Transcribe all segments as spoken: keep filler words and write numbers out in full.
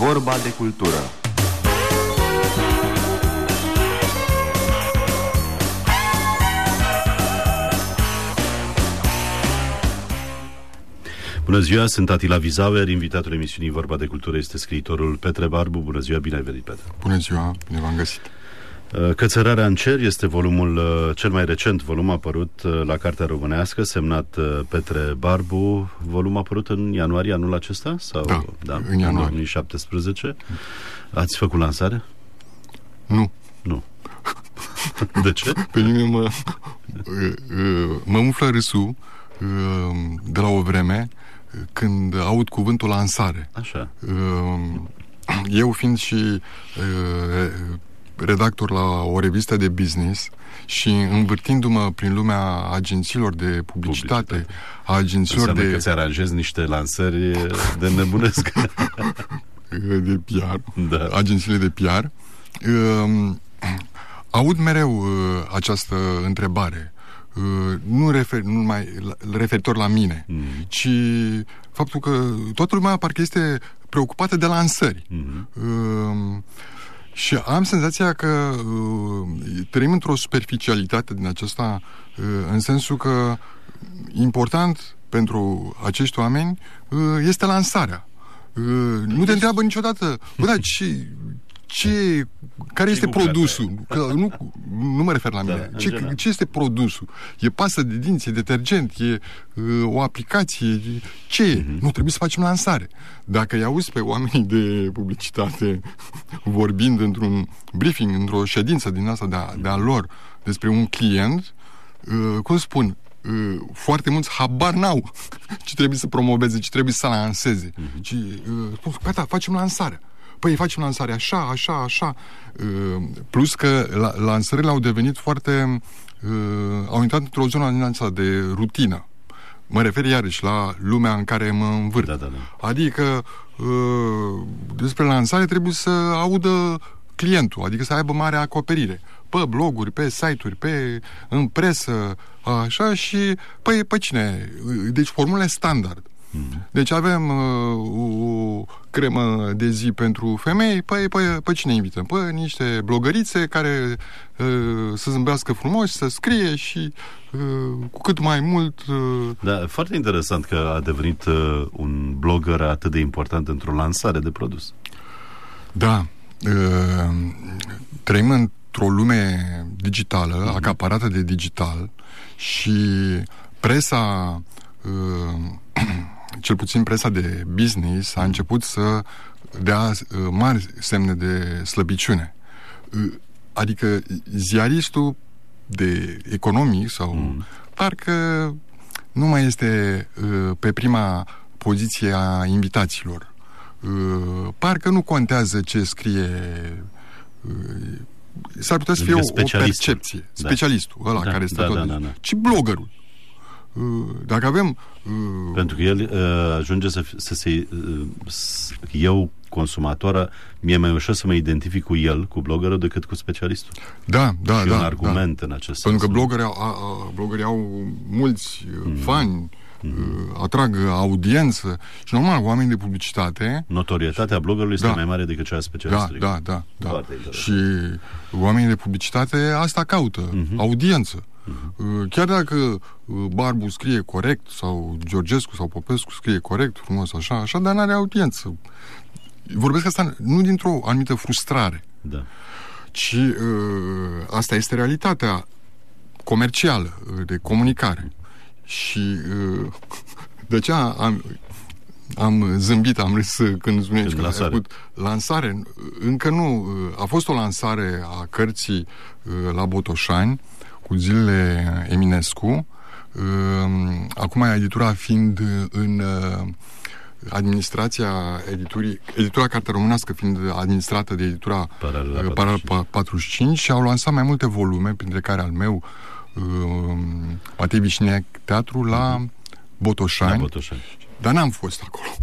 Vorba de cultură. Bună ziua, sunt Atila Vizauer, invitatul emisiunii Vorba de Cultură este scriitorul Petre Barbu. Bună ziua, bine ai venit, Petre. Bună ziua, bine v-am găsit. Cățărarea în cer este volumul, cel mai recent volum apărut la Cartea Românească, semnat Petre Barbu. Volum apărut în ianuarie anul acesta? Sau, da, da, în ianuarie. două mii șaptesprezece. Ați făcut lansare? Nu. Nu. De ce? Pe mine mă, mă umflă râsul de la o vreme când aud cuvântul lansare. Așa. Eu fiind și redactor la o revistă de business și învârtindu-mă prin lumea agențiilor de publicitate, publicitate. a agențiilor Înseamnă de... că ți aranjezi niște lansări de nebunesc. de P R. Da. Agențiile de P R. Aud mereu această întrebare. Nu, refer, nu numai referitor la mine, mm. ci faptul că toată lumea parcă este preocupată de lansări. Mm. Uh, și am senzația că uh, trăim într-o superficialitate din aceasta, uh, în sensul că important pentru acești oameni uh, este lansarea. Uh, nu te întreabă niciodată, bă, da, ce... Ce, care este produsul? Că nu, nu mă refer la mine. Da, ce, ce este produsul? E pastă de dinți, e detergent, e uh, o aplicație? Ce e? Uh-huh. Nu, trebuie să facem lansare. Dacă îi auzi pe oamenii de publicitate vorbind într-un briefing, într-o ședință din asta de-a, de-a lor despre un client, uh, cum spun, uh, foarte mulți habar n-au ce trebuie să promoveze, ce trebuie să lanseze. Uh-huh. Ci, uh, spun, gata, facem lansarea. Păi facem lansarea așa, așa, așa. Plus că la, lansările au devenit foarte... Au intrat într-o zonă din asta de rutină. Mă refer iarăși la lumea în care mă învârt. Da, da, da. Adică despre lansare trebuie să audă clientul, adică să aibă mare acoperire. Pe bloguri, pe site-uri, pe, în presă, așa și... Păi, pe cine? Deci formule standard. Deci avem uh, o cremă de zi pentru femei, păi, păi, pe cine invităm? Păi niște blogărițe care uh, să zâmbească frumos, să scrie și uh, cu cât mai mult... Uh... Da, foarte interesant că a devenit uh, un blogger atât de important într-o lansare de produs. Da. Uh, trăim într-o lume digitală, mm-hmm. acaparată de digital și presa... Uh, cel puțin presa de business a început să dea uh, mari semne de slăbiciune. Uh, adică ziaristul de economic sau mm. parcă nu mai este uh, pe prima poziție a invitaților. Uh, parcă nu contează ce scrie... Uh, s-ar putea să fie o, o percepție. Da. Specialistul ăla da, care stă da, tot... Da, da, da. Ci bloggerul. Dacă avem... Pentru că el uh, ajunge să, să se... Uh, eu, consumatoră, mi-e mai ușor să mă identific cu el, cu bloggerul, decât cu specialistul. Da, da, și da. un argument da. în acest Pentru sens. că bloggerii au, a, bloggerii au mulți mm. fani, mm. atrag audiență și, normal, oamenii de publicitate... Notorietatea bloggerului este da. mai mare decât cea a specialistului. Da, da, da. da. Și oamenii de publicitate asta caută, mm-hmm. audiență. Uh-huh. Chiar dacă Barbu scrie corect sau Georgescu sau Popescu scrie corect, frumos, așa, așa, dar n-are audiență. Vorbesc asta nu dintr-o anumită frustrare, da. ci uh, asta este realitatea comercială, de comunicare. Și uh, de aceea am, am zâmbit, am râs când spuneai că a făcut lansare. Încă nu. A fost o lansare a cărții uh, la Botoșani cu zilele Eminescu, acum editura fiind în administrația editurii, editura Cartea Românească fiind administrată de editura Paralel patruzeci și cinci și au lansat mai multe volume, printre care al meu, Matei Vișniac Teatru, la Botoșani, la Botoșani. Dar n-am fost acolo.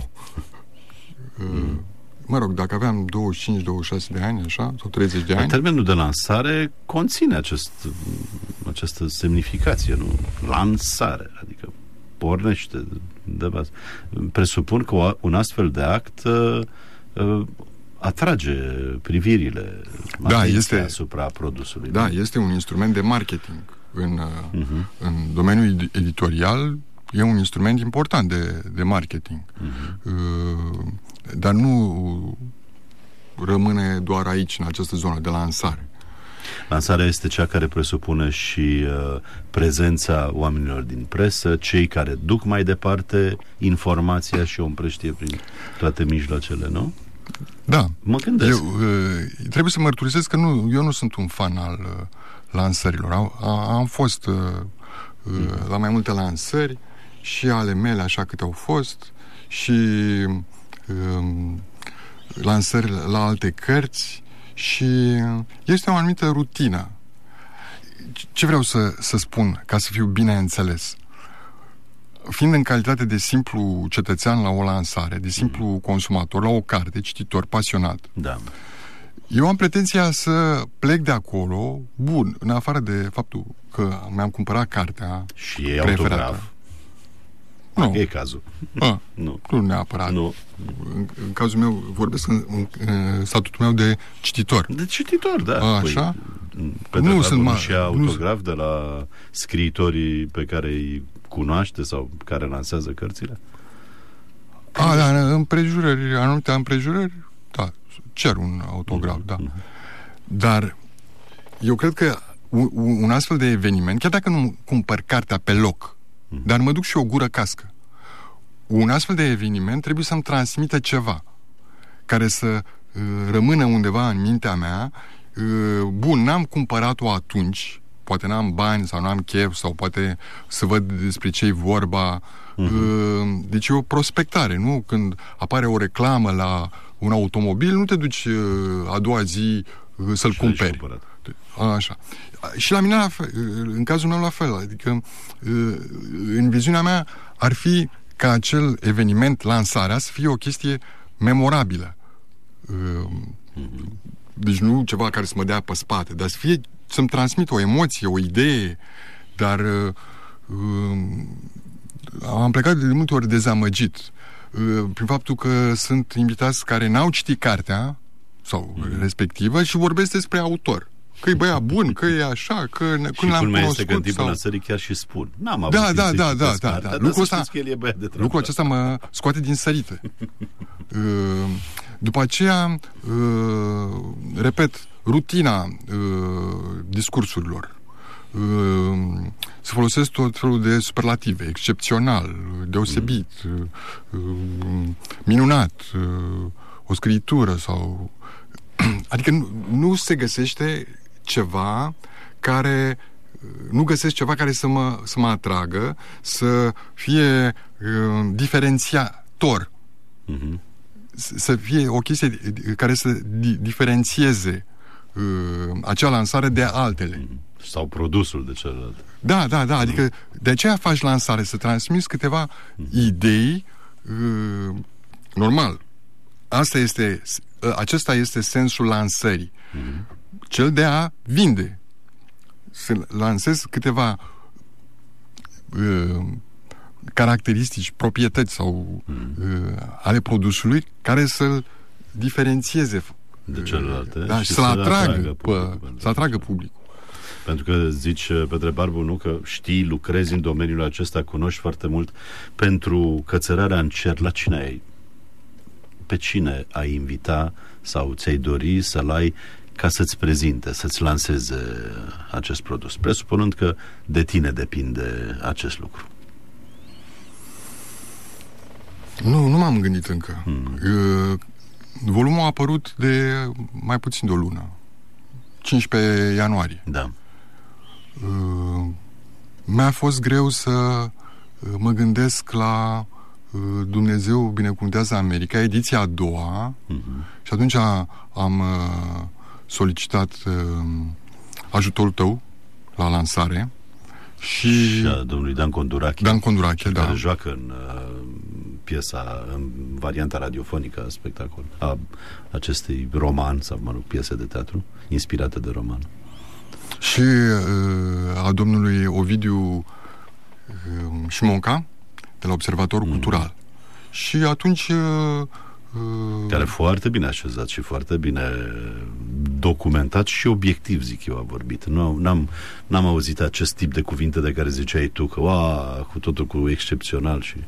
Mm. Mă rog, dacă aveam douăzeci și cinci douăzeci și șase de ani, așa, sau treizeci de ani... Termenul de lansare conține acest, această semnificație, nu? Lansare, adică pornește de bază. Presupun că un astfel de act uh, uh, atrage privirile da, este, asupra produsului. Da, este un instrument de marketing. În, uh-huh. în domeniul editorial e un instrument important de, de marketing. Uh-huh. Uh, dar nu rămâne doar aici, în această zonă de lansare. Lansarea este cea care presupune și uh, prezența oamenilor din presă, cei care duc mai departe informația și o împrăștie prin toate mijloacele, nu? Da. Mă gândesc. Eu, uh, trebuie să mărturisesc că nu, eu nu sunt un fan al uh, lansărilor. Am, am fost uh, uh, mm. la mai multe lansări și ale mele, așa câte au fost, și uh, lansări la alte cărți, și este o anumită rutină. Ce vreau să, să spun, ca să fiu bine înțeles? Fiind în calitate de simplu cetățean la o lansare, de simplu mm. consumator la o carte, cititor pasionat, da. Eu am pretenția să plec de acolo, bun, în afară de faptul că mi-am cumpărat cartea și e autograf. Nu. E cazul. A, nu. Nu neapărat. Nu. În, în cazul meu, vorbesc în, în, în statutul meu de cititor. De cititor, da. A, așa? Păi, nu sunt mai și autograf nu... de la scriitorii pe care îi cunoaște sau care lansează cărțile? A, da, împrejurări, anumite împrejurări, da, cer un autograf, mm-hmm. da. Dar eu cred că un, un astfel de eveniment, chiar dacă nu cumpăr cartea pe loc, mm-hmm. dar mă duc și o gură cască, un astfel de eveniment trebuie să-mi transmită ceva care să uh, rămână undeva în mintea mea. Uh, bun, n-am cumpărat-o atunci, poate n-am bani sau n-am chef sau poate să văd despre ce-i vorba. Uh-huh. Uh, deci e o prospectare, nu? Când apare o reclamă la un automobil, nu te duci uh, a doua zi uh, să-l și cumperi. Așa. Și la mine, la fel, în cazul meu, la fel. Adică, uh, în viziunea mea, ar fi ca acel eveniment, lansarea, să fie o chestie memorabilă. Uh, uh-huh. Deci nu ceva care să mă dea pe spate, dar să fie, să-mi transmită o emoție, o idee, dar uh, uh, am plecat de multe ori dezamăgit uh, prin faptul că sunt invitați care n-au citit cartea sau mm. respectivă și vorbesc despre autor. Că e băiat bun, că e așa, că ne, și când l-am cunoscut. Și este că în timpul sau... lansării chiar și spun. N-am avut da, da, da, da, da, da. Lucrul ăsta, lucrul acesta mă scoate din sărită. uh, după aceea, uh, repet, rutina uh, discursurilor. Uh, se folosesc tot felul de superlative, excepțional, deosebit, uh, uh, minunat, uh, o scritură sau... Adică nu, nu se găsește ceva care... Nu găsesc ceva care să mă, să mă atragă, să fie uh, diferențiator. Uh-huh. Să fie o chestie care să di- diferențieze uh, acea lansare de altele. Uh-huh. Sau produsul de celălalt. Da, da, da. Adică de aceea faci lansare, să transmiți câteva uh-huh. idei uh, normal. Asta este, acesta este sensul lansării. Uh-huh. Cel de a vinde. Să lansez câteva uh, caracteristici, proprietăți sau mm. uh, ale produsului care să-l diferențieze de celelalte, da, și să-l atragă, publicul, pe, să atragă publicul. Pentru că zici, Petre Barbu, nu, că știi, lucrezi în domeniul acesta, cunoști foarte mult. Pentru cățărarea în cer, la cine ai? Pe cine ai invita sau ți-ai dori să-l ai ca să-ți prezinte, să-ți lanseze acest produs, presupunând că de tine depinde acest lucru? Nu, nu m-am gândit încă. Hmm. Uh, volumul a apărut de mai puțin de o lună. cincisprezece ianuarie. Da. Uh, mi-a fost greu să uh, mă gândesc la uh, Dumnezeu binecuvântează America, ediția a doua, uh-huh. și atunci am uh, solicitat uh, ajutorul tău la lansare și... și a domnului Dan Condurache, Dan Condurache, da. care joacă în uh, piesa, în varianta radiofonică a spectacol, a acestui roman, sau mă rog, piese de teatru inspirate de roman. Și uh, a domnului Ovidiu uh, Șmonca, de la Observatorul mm. Cultural. Și atunci uh, Care foarte bine așezat și foarte bine documentat și obiectiv, zic eu, a vorbit. Nu, n-am, n-am auzit acest tip de cuvinte de care ziceai tu, că ua, cu totul cu excepțional și...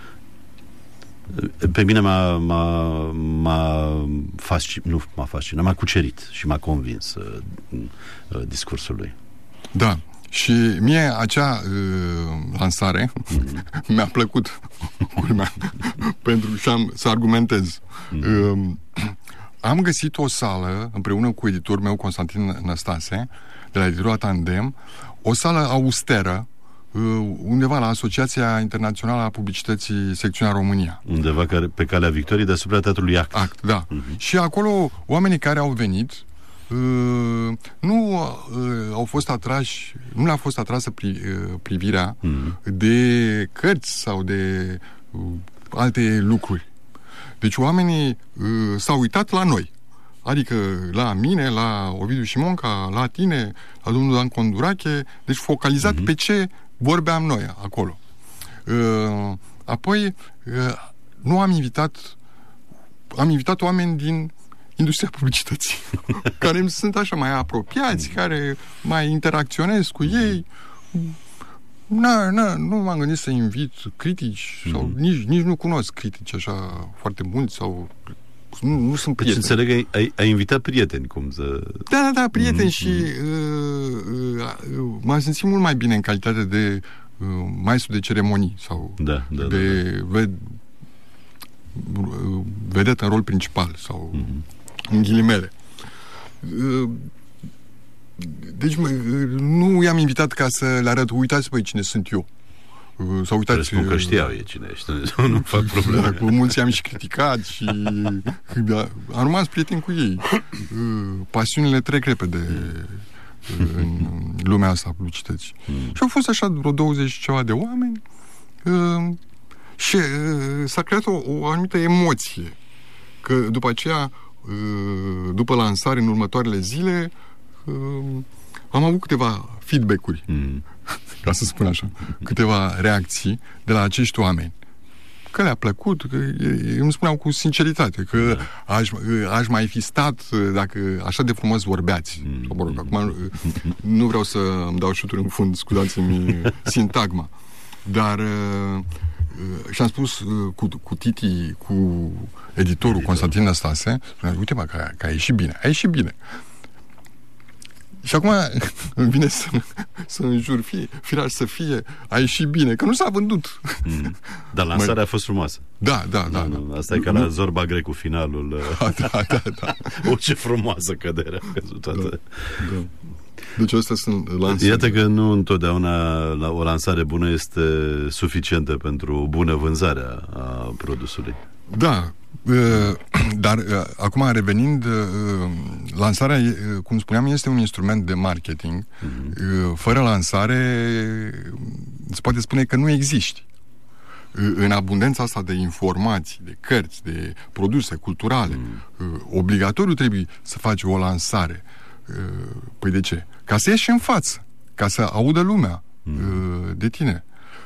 Pe mine m-a, m-a, m-a fascinat, nu m-a fascinat, m-a cucerit și m-a convins uh, uh, discursul lui. Da. Și mie acea uh, lansare mm-hmm. mi-a plăcut culmea, pentru și am să argumentez. Mm-hmm. Uh, am găsit o sală împreună cu editorul meu Constantin Năstase de la editura Tandem, o sală austeră uh, undeva la Asociația Internațională a Publicității Secțiunea România. Undeva care, pe Calea Victoriei deasupra Teatrului Act. Act, da. Mm-hmm. Și acolo oamenii care au venit Uh, nu uh, au fost atrași, nu le-a fost atrasă pri, uh, privirea mm. de cărți sau de uh, alte lucruri. Deci oamenii uh, s-au uitat la noi. Adică la mine, la Ovidiu Șimonca, la tine, la domnul Dan Condurache, deci focalizat mm-hmm. pe ce vorbeam noi acolo. Uh, apoi uh, nu am invitat am invitat oameni din industria publicității, care îmi sunt așa mai apropiați, care mai interacționez cu ei. Na, na, nu m-am gândit să invit critici, mm-hmm. sau nici, nici nu cunosc critici așa foarte mulți, sau nu, nu sunt prieteni. Deci înțeleg că ai, ai invitat prieteni, cum să... Da, da, da, prieteni mm-hmm. și uh, uh, m-am simțit mult mai bine în calitate de uh, maestru de ceremonii sau da, da, de da, da. Ved, vedetă în rol principal sau mm-hmm. în ghilimele. Deci nu i-am invitat ca să le arăt, uitați păi cine sunt eu. Sau uitați... Spun că știau ei cine ești, nu fac probleme. Cu mulți am și criticat și am rămas prieten cu ei. Pasiunile trec repede în lumea asta a publicității. Și au fost așa vreo douăzeci și ceva de oameni și s-a creat o, o anumită emoție. Că după aceea, după lansare, în următoarele zile, am avut câteva feedback-uri, mm. ca să spun așa, câteva reacții de la acești oameni. Că le-a plăcut, că îmi spuneau cu sinceritate că aș, aș mai fi stat dacă așa de frumos vorbeați. Mm. Mă rog, acum nu vreau să îmi dau șuturi în fund, scuzați-mi sintagma. Dar și-am spus cu, cu Titi, cu editorul Editor. Constantin Năstase, spunea, uite mă, că, că a ieșit bine, a ieșit bine. Și acum îmi vine să, să înjur, fie, firar să fie, a ieșit bine, că nu s-a vândut. Mm. Dar lansarea Mai... a fost frumoasă. Da, da, da. Nu, nu, asta e ca la Zorba Grecu finalul. Da, da, da. da. O, ce frumoasă cădere a căzut toată. Da, da. Deci astea sunt lansări. Iată că nu întotdeauna la o lansare bună este suficientă pentru o bună vânzare a produsului. Da, dar acum revenind, lansarea, cum spuneam, este un instrument de marketing. Mm-hmm. Fără lansare se poate spune că nu existi. În abundența asta de informații, de cărți, de produse culturale, mm. obligatoriu trebuie să faci o lansare. Păi de ce? Ca să ieși în față, ca să audă lumea mm. de tine.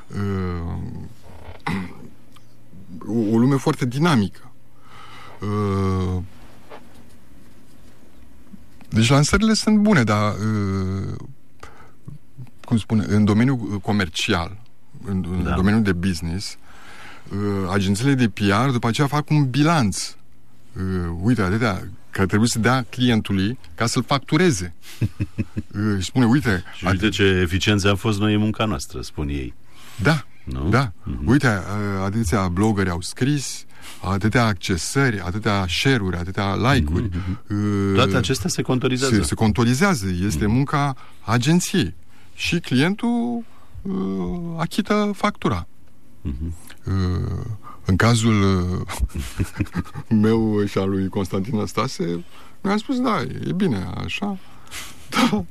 O lume foarte dinamică. Deci lansările sunt bune, dar cum spune, în domeniul comercial, în, da. în domeniul de business, agențiile de P R după aceea fac un bilanț. Uite, atâtea care trebuie să dea clientului ca să-l factureze. Și spune, uite... Și uite atât... ce eficiență a fost noi în munca noastră, spun ei. Da, nu? da. Mm-hmm. Uite, atâția blogări au scris, atâtea accesări, atâtea share-uri, atâtea like-uri. Mm-hmm. Toate acestea se contorizează. Se, se contorizează. Este mm-hmm. munca agenției. Și clientul uh, achită factura. Mm-hmm. Uh, în cazul meu și al lui Constantin Năstase, mi-a spus, da, e bine, așa. Da.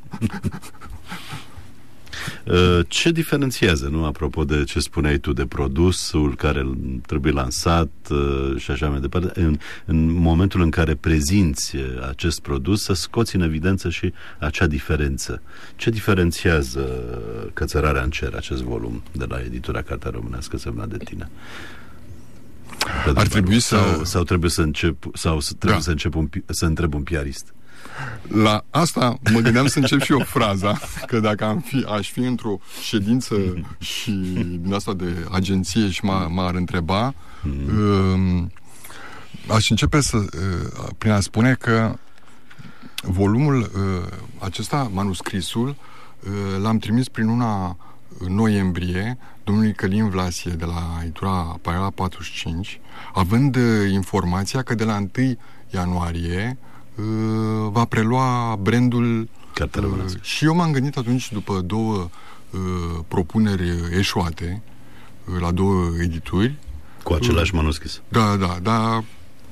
Ce diferențiază, nu? Apropo de ce spuneai tu, de produsul care trebuie lansat și așa mai departe, în, în momentul în care prezinți acest produs, să scoți în evidență și acea diferență. Ce diferențiază Cățărarea în cer, acest volum de la editura Cartea Românească semnat de tine? Ar trebui să... Sau, sau trebuie să încep, sau să, trebuie da. să, încep un, să întreb un piarist. La asta mă gândeam să încep și eu fraza, că dacă am fi, aș fi într-o ședință și din asta de agenție și m-a, m-ar întreba, mm. uh, aș începe să, uh, prin a spune că volumul uh, acesta, manuscrisul, uh, l-am trimis prin luna noiembrie domnului Călin Vlasie de la editura Paralel patruzeci și cinci, având uh, informația că de la întâi ianuarie uh, va prelua brandul uh, și eu m-am gândit atunci, după două uh, propuneri eșuate uh, la două edituri, cu același uh, manuscris. Da, da, da.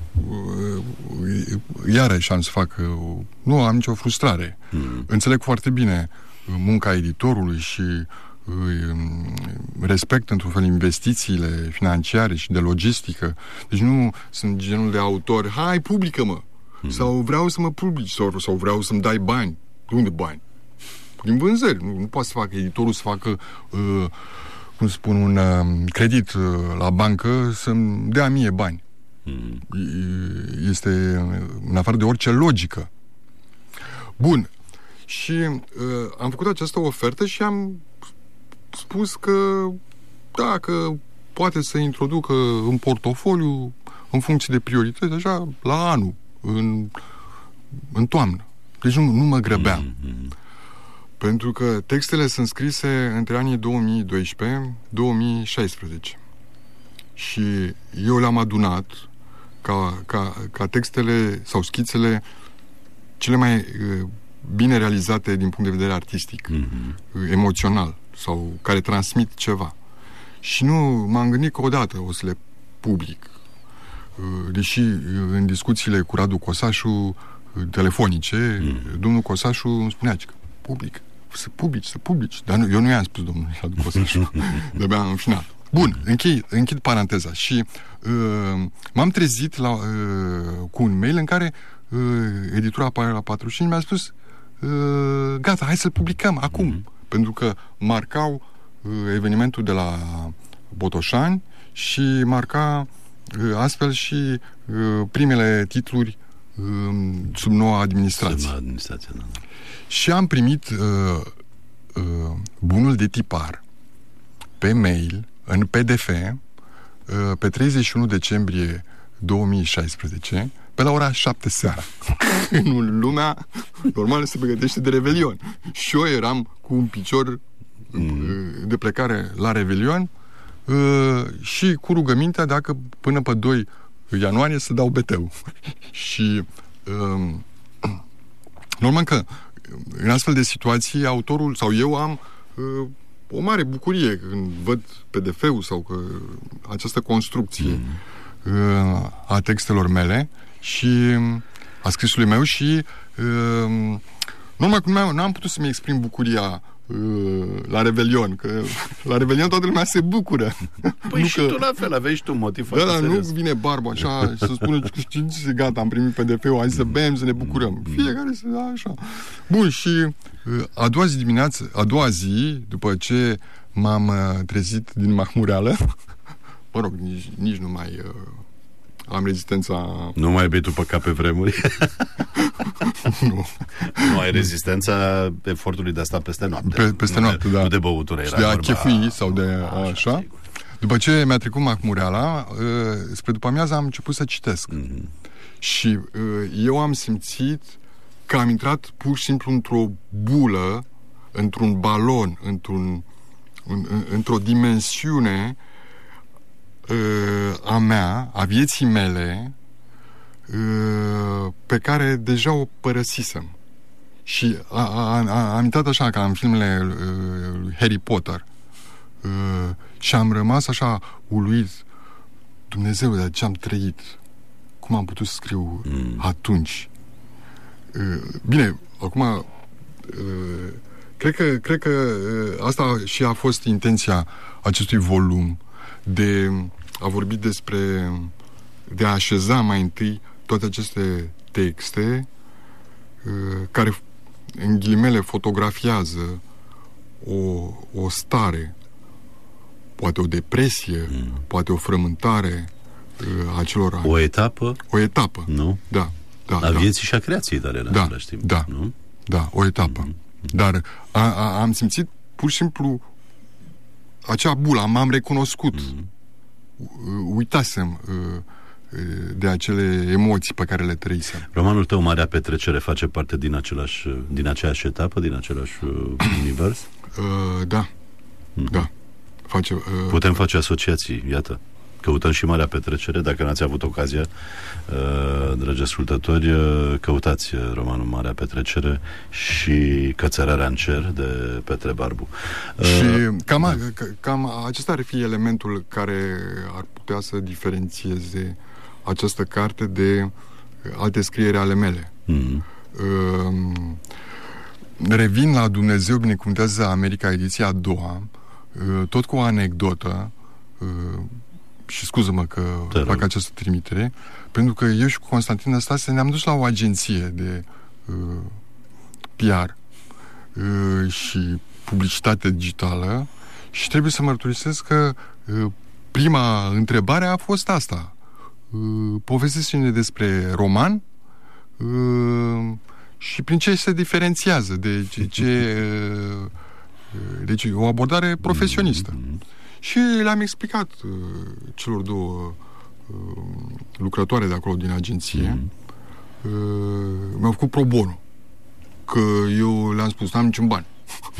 Iarăși am să fac, nu am nicio frustrare. Mm. Înțeleg foarte bine munca editorului și respect într-un fel investițiile financiare și de logistică. Deci nu sunt genul de autor, hai, publică-mă! Mm. Sau vreau să mă publici, sau, sau vreau să-mi dai bani. De unde bani? Din vânzări. Nu, nu poate să facă editorul să facă uh, cum spun, un uh, credit uh, la bancă să-mi dea mie bani. Este în afară de orice logică. Bun. Și uh, am făcut această ofertă și am spus că da, că poate să introducă în portofoliu în funcție de priorități, așa, la anul, în, în toamnă. Deci nu, nu mă grăbeam. Mm-hmm. Pentru că textele sunt scrise între anii două mii doisprezece - două mii șaisprezece. Și eu le-am adunat Ca, ca, ca textele sau schițele cele mai uh, bine realizate din punct de vedere artistic, mm-hmm. uh, emoțional, sau care transmit ceva. Și nu m-am gândit că odată o să le public. Uh, deși uh, în discuțiile cu Radu Cosașu uh, telefonice, mm. domnul Cosașu îmi spunea că public, să publici, să publici. Dar nu, eu nu i-am spus domnului Radu Cosașu. De-abia în final. Bun, închid, închid paranteza și uh, m-am trezit la, uh, cu un mail în care uh, editura Paralel patruzeci și cinci mi-a spus uh, gata, hai să-l publicăm acum, mm-hmm. pentru că marcau uh, evenimentul de la Botoșani și marca uh, astfel și uh, primele titluri uh, sub noua administrație. Sub noua administrație, da. Și am primit uh, uh, bunul de tipar pe mail în P D F pe treizeci și unu decembrie două mii șaisprezece, pe la ora șapte seara. În lumea normal se pregătește de Revelion. Și eu eram cu un picior mm. de plecare la Revelion și cu rugămintea dacă până pe doi ianuarie să dau beteu. Și normal că în astfel de situații autorul sau eu am o mare bucurie când văd P D F-ul sau că această construcție mm. a textelor mele și a scrisului meu și normal că nu am putut să-mi exprim bucuria la Revelion, că la Revelion toată lumea se bucură. Păi nu și că... tu la fel, aveai și tu un motiv foarte serios. Da, nu vine Barbu așa să spună că știți, gata, am primit P D F-ul, hai să bem, să ne bucurăm. Fiecare să da, așa. Bun, și a doua zi dimineață, a doua zi, după ce m-am trezit din mahmureală, mă rog, nici, nici nu mai uh, am rezistența... Nu mai bei tu pe cap pe vremuri? Nu. Nu ai rezistența efortului de a sta peste noapte. Pe, peste noapte, nu da. Nu de băutură. Și de a chefui sau de a, așa. așa. După ce mi-a trecut mahmureala, uh, spre după amiază am început să citesc. Mm-hmm. Și uh, eu am simțit că am intrat pur și simplu într-o bulă, într-un balon, într-un, în, în, într-o dimensiune uh, a mea, a vieții mele, uh, pe care deja o părăsisem. Și a, a, a, am intrat așa ca în filmele uh, lui Harry Potter. Uh, și am rămas așa uluit. Dumnezeu, dar ce am trăit? Cum am putut să scriu mm. atunci? Uh, bine, acum uh, cred că, cred că uh, asta și a fost intenția acestui volum, de a vorbi despre, de a așeza mai întâi toate aceste texte uh, care, în ghilimele, fotografiază o, o stare, poate o depresie, mm. poate o frământare acelor ani. O etapă? O etapă. Nu? Da. da a da. vieții și a creației tale în da, același timp. Da, nu? Da, o etapă. Mm-hmm. Dar a, a, am simțit pur și simplu acea bulă, m-am recunoscut. Mm-hmm. Uitasem de acele emoții pe care le trăisem. Romanul tău, Marea Petrecere, face parte din același, din aceeași etapă, din același univers? Uh, da. Mm-hmm. Da. Face, uh, Putem face asociații, iată. Căutăm și Marea Petrecere, dacă n-ați avut ocazia, uh, dragi ascultători, uh, căutați romanul Marea Petrecere și Cățărarea în cer de Petre Barbu. Uh, și cam, da. cam acesta ar fi elementul care ar putea să diferențieze această carte de alte scrieri ale mele. Mm-hmm. Uh, revin la Dumnezeu binecuvântează America, ediția a doua, uh, tot cu o anecdotă, uh, și scuză-mă că Te fac rog. această trimitere, pentru că eu și cu Constantin Năstase ne-am dus la o agenție de uh, P R uh, și publicitate digitală și trebuie să mărturisesc că uh, prima întrebare a fost asta. Uh, povestește-ne despre roman uh, și prin ce se diferențiază, de ce, ce uh, deci o abordare profesionistă. Mm-hmm. Și le-am explicat uh, celor două uh, lucrătoare de acolo din agenție. Mm. Uh, mi-au făcut pro bono. Că eu le-am spus, n-am niciun bani.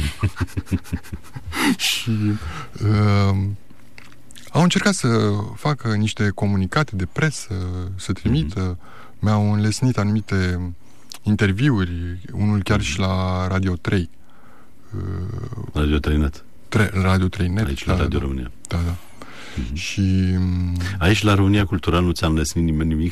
Și uh, au încercat să facă niște comunicate de presă, să trimită. Mm. Mi-au înlesnit anumite interviuri, unul chiar mm. și la Radio trei. Uh, Radio trei net. Tre- Radio trei net. Aici la da, Radio da, România. Da, da. Mm-hmm. Și... Aici la România Cultural nu ți-am lăsnit nimeni nimic?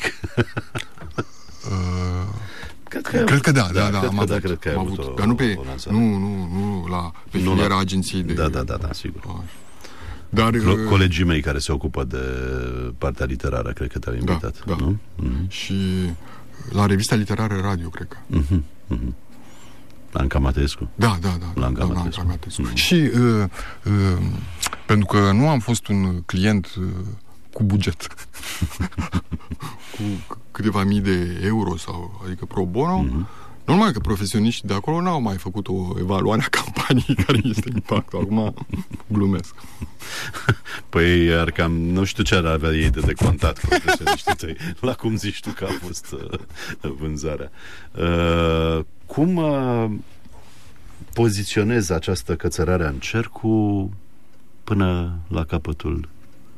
uh, cred, că, cred că da, da, da, da cred am că avut, da, cred că ai am avut avut. O, dar nu pe, o nu, nu, nu, la, pe nu filiera la... agenției de... Da, da, da, da, sigur. Uh, dar... Co- colegii mei care se ocupă de partea literară, cred că te-au invitat, da, nu? Da. Mm-hmm. Și la revista literară Radio, cred că. Mm-hmm. Mm-hmm. La Anca Mateescu. Da, da, da. La Anca da, Mateescu. La Mateescu. Mm. Și uh, uh, pentru că nu am fost un client uh, cu buget, cu câteva mii de euro sau, adică pro bono, mm-hmm. normal că profesioniștii de acolo n-au mai făcut o evaluare a campaniei care este impactul. Acum glumesc. Păi, ar cam, nu știu ce ar avea ei de decontat profesioniștii tăi, la cum zici tu că a fost uh, vânzarea. Uh, cum uh, poziționezi această Cățărare în cer cu până la capătul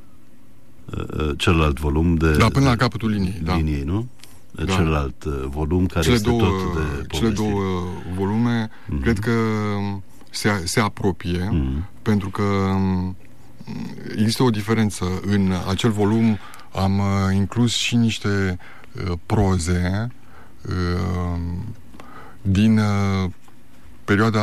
uh, celălalt volum de... Da, până la capătul liniei, da. Liniei, nu? Da. Celălalt uh, volum care cele este două, tot de povestiri. Cele două volume, mm-hmm. cred că se, se apropie, mm-hmm. pentru că există o diferență. În acel volum am uh, inclus și niște uh, proze uh, din uh, perioada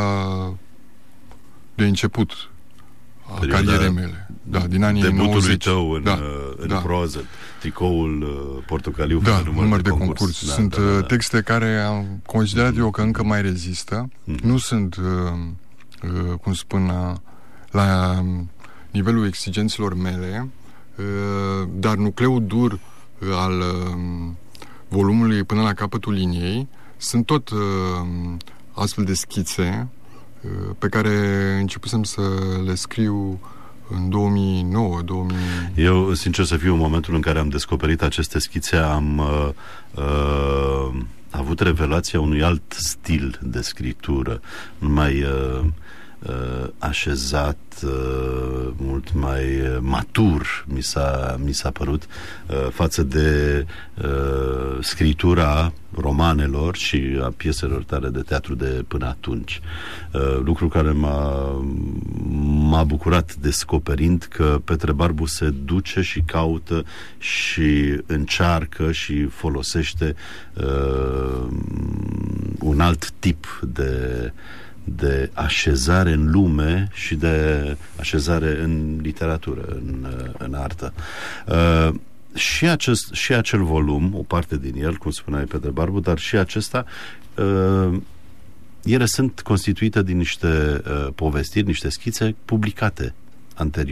de început a perioada carierei mele. Da, din anii debutului nouăzeci. tău în, da, în da. proză, tricoul uh, portocaliu, da, număr, număr de, de concurs. concurs. Da, sunt da, da, da. texte care am considerat mm-hmm. eu că încă mai rezistă. Mm-hmm. Nu sunt, uh, uh, cum spun, uh, la nivelul exigențelor mele, uh, dar nucleul dur uh, al uh, volumului până la capătul liniei sunt tot uh, astfel de schițe uh, pe care începusem să le scriu în două mii nouă două mii... Eu, sincer să fiu, în momentul în care am descoperit aceste schițe, am uh, uh, avut revelația unui alt stil de scriptură, mai uh, uh, așezat, uh, mult mai matur, mi s-a, mi s-a părut, uh, față de uh, scriptura romanelor și a pieselor tale de teatru de până atunci. Uh, lucru care m-a, m-a bucurat descoperind că Petre Barbu se duce și caută și încearcă și folosește uh, un alt tip de de așezare în lume și de așezare în literatură, în, în artă. Uh, și, acest, și acel volum, o parte din el, cum spuneai Petre Barbu, dar și acesta, uh, ele sunt constituite din niște uh, povestiri, niște schițe publicate anterior.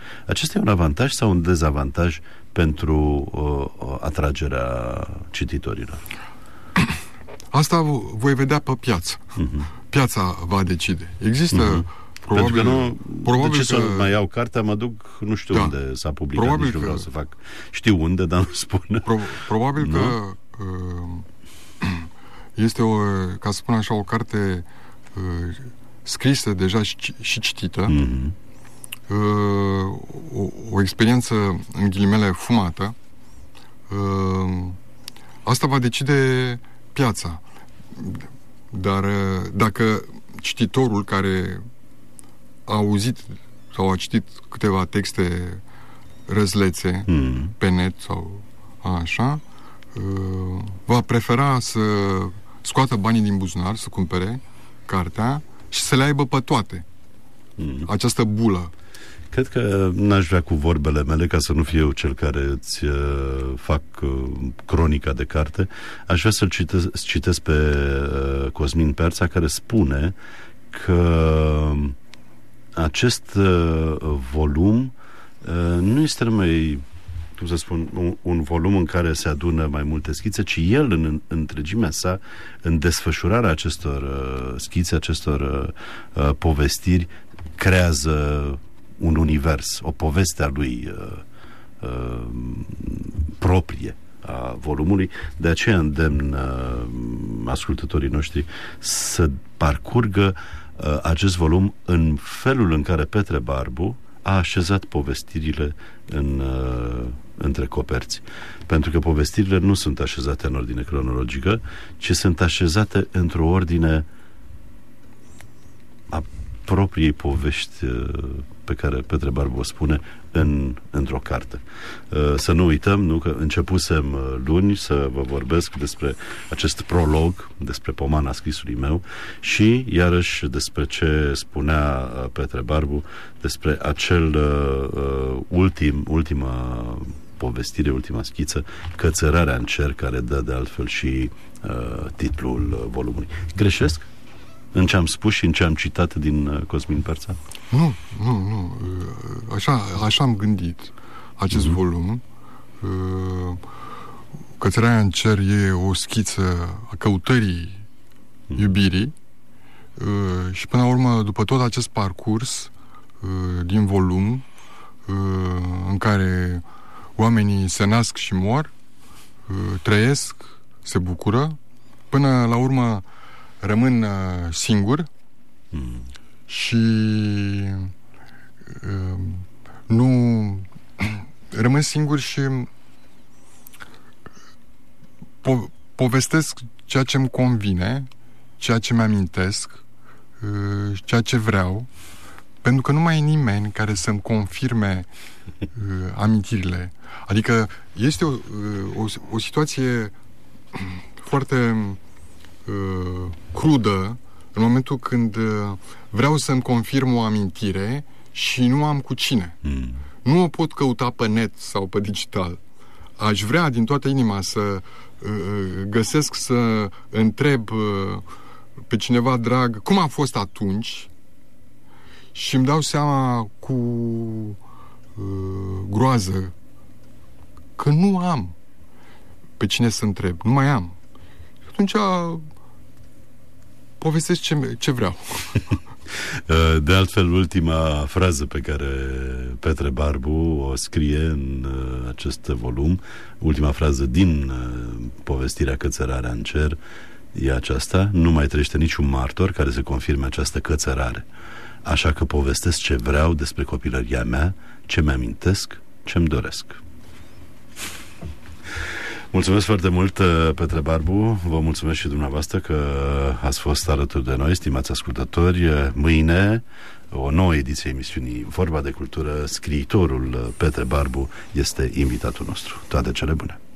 Acesta e un avantaj sau un dezavantaj pentru uh, atragerea cititorilor? Asta voi vedea pe piață. Uh-huh. Piața va decide. Există uh-huh. probabil... Pentru că nu, probabil de ce că... să mai iau cartea, mă duc, nu știu da. unde s-a publicat, probabil nici nu vreau că... să fac. Știu unde, dar nu spun. Pro, probabil nu? că uh, este, o, ca să spun așa, o carte uh, scrisă deja și, și citită, uh-huh. uh, o, o experiență, în ghilimele, fumată. Uh, asta va decide piața. Dar dacă cititorul care a auzit sau a citit câteva texte răzlețe mm. pe net sau așa, va prefera să scoată banii din buzunar, să cumpere cartea și să le aibă pe toate. Mm. Această bulă. Cred că n-aș vrea cu vorbele mele, ca să nu fiu eu cel care îți uh, fac uh, cronica de carte. Aș vrea să-l citesc, citesc pe uh, Cosmin Perța, care spune că acest uh, volum uh, nu este numai, cum să spun, un, un volum în care se adună mai multe schițe, ci el în, în întregimea sa, în desfășurarea acestor uh, schițe, acestor uh, uh, povestiri, creează un univers, o poveste a lui uh, uh, proprie a volumului. De aceea îndemn uh, ascultătorii noștri să parcurgă uh, acest volum în felul în care Petre Barbu a așezat povestirile în, uh, între coperți. Pentru că povestirile nu sunt așezate în ordine cronologică, ci sunt așezate într-o ordine a propriei povești uh, pe care Petre Barbu o spune în, într-o carte. Să nu uităm, nu, că începusem luni să vă vorbesc despre acest prolog, despre pomana scrisului meu și, iarăși, despre ce spunea Petre Barbu, despre acel uh, ultim, ultima povestire, ultima schiță, Cățărarea în cer, care dă de altfel și uh, titlul volumului. Greșesc în ce am spus și în ce am citat din uh, Cosmin Perța? Nu, nu, nu. Așa, așa am gândit acest mm-hmm. volum. Cățărarea în cer e o schiță a căutării mm-hmm. iubirii și până la urmă, după tot acest parcurs din volum, în care oamenii se nasc și mor, trăiesc, se bucură, până la urmă rămân singuri mm. și uh, nu rămân singuri și po- povestesc ceea ce îmi convine, ceea ce mi-amintesc, uh, ceea ce vreau, pentru că nu mai e nimeni care să-mi confirme uh, amintirile. Adică este o, uh, o, o situație foarte uh, crudă în momentul când uh, vreau să-mi confirm o amintire și nu am cu cine. Mm. Nu o pot căuta pe net sau pe digital. Aș vrea din toată inima să uh, găsesc, să întreb uh, pe cineva drag cum a fost atunci și îmi dau seama cu uh, groază că nu am pe cine să întreb. Nu mai am. Atunci povestesc ce, ce vreau. De altfel, ultima frază pe care Petre Barbu o scrie în acest volum, ultima frază din povestirea Cățărarea în cer, e aceasta: nu mai trăiește niciun martor care să confirme această cățărare. Așa că povestesc ce vreau despre copilăria mea, ce mi-amintesc, ce-mi doresc. Mulțumesc foarte mult, Petre Barbu. Vă mulțumesc și dumneavoastră că ați fost alături de noi, stimați ascultători. Mâine, o nouă ediție a emisiunii Vorba de Cultură. Scriitorul Petre Barbu este invitatul nostru. Toate cele bune!